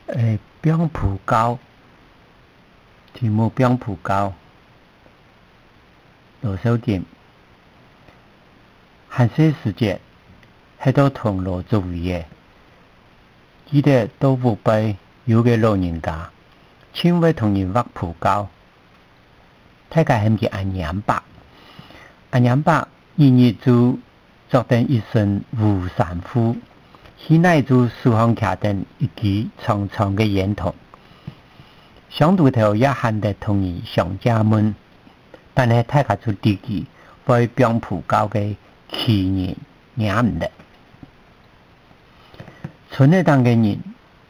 蝙蝠膏，题目蝙蝠膏，罗小点，寒舍时节，喺度同路做嘢，记得到湖北有个老人家，请位同人画蒲膏，大家喊佢阿娘伯，阿娘伯日日就作定一身乌衫裤。现在就树上卡定一支长长的烟筒，上头头也喊得同意上家门，但是大家就自己为蝙蝠膏的气人领唔得。村里当嘅人，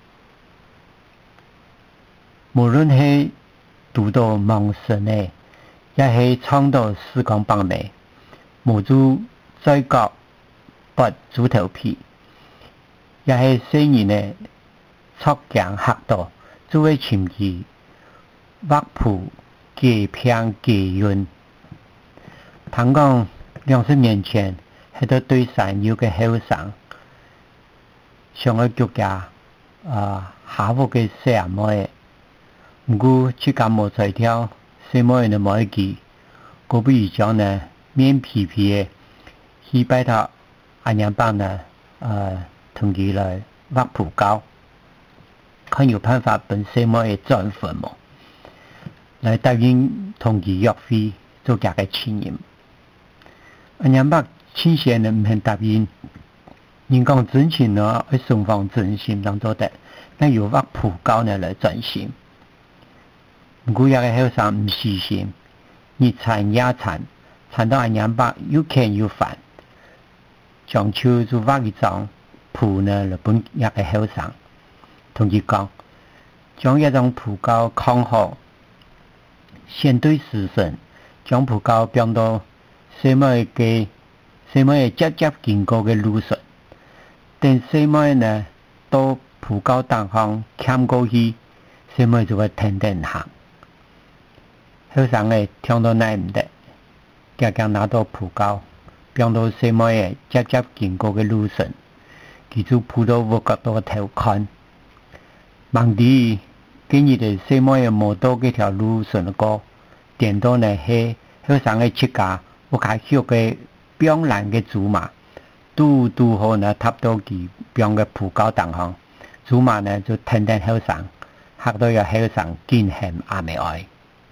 无论是读到盲生的，也是唱到时光帮的，无就再教拔猪头皮。也是新人的出强学到，作为前期画谱计平计运。听讲20年前，喺度对山有个后生，上个国家下午嘅小妹，唔过去感冒在跳，小妹呢冇一记，嗰不如讲呢面皮皮嘅，去拜托阿娘帮呢同佢来画蒲膏，看有办法本小妹嘅转粉么，来答应同佢约会做家嘅亲人。阿娘伯亲先呢唔肯答应，人讲真情呢要双方真心当做得，那有画蒲膏呢来转心。唔过有个后生唔死心，日缠夜缠，缠到阿娘伯又欠又烦，将手就画一张。蒲呢，日本一个后生同佢讲，将一张蒲膏扛好，先对时辰，将蒲膏放到小妹接接经过嘅路上，等小妹呢到蒲膏当行牵过去，小妹就会停行。后生嘅听到耐唔得，夹拿到蒲膏，放到小妹接经过嘅路上。佢就扑到我角度头看，望地今日的小妹又冇到嗰条路上过，点到呢係後生嘅切架，我睇曉嘅標藍嘅竹馬，都好呢插到佢標嘅蒲膏當行，竹馬呢就停後生，嚇到有後生見嫌阿未愛。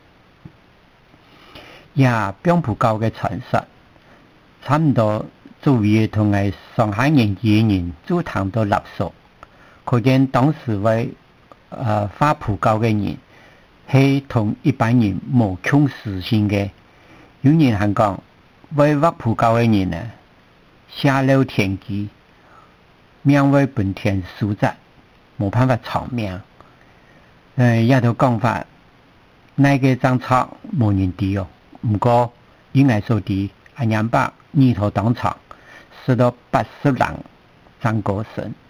呀，標蒲膏嘅傳說，差唔多。作為同係上海人嘅人都談到垃圾，可見當時為畫蒲膏嘅人係同一般人無窮實性嘅。有人還講，為畫蒲膏嘅人呢，下流天機，命為本天所責，冇辦法長命。也都講法，那個張冊冇人知哦，唔過應該說啲阿娘伯二頭當場。直到80人張國生。